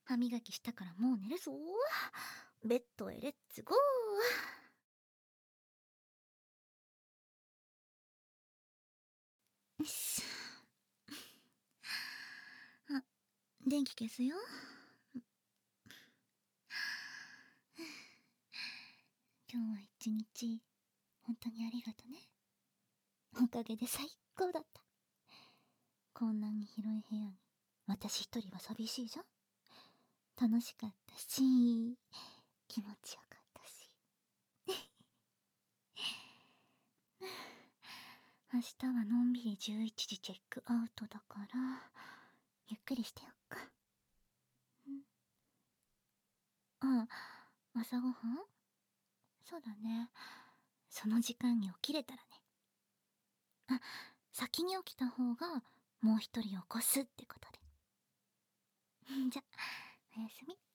歯磨きしたからもう寝るぞ。ベッドへレッツゴー。よし。あ、電気消すよ。今日は一日、本当にありがとね。おかげで最高だった。こんなに広い部屋に、私一人は寂しいじゃん。楽しかったし、気持ちよかったし。明日はのんびり11時チェックアウトだから、ゆっくりしてよっか。あ、朝ごはん。そうだね。その時間に起きれたらね。あ、先に起きた方が、もう一人起こすってことで。じゃ、おやすみ。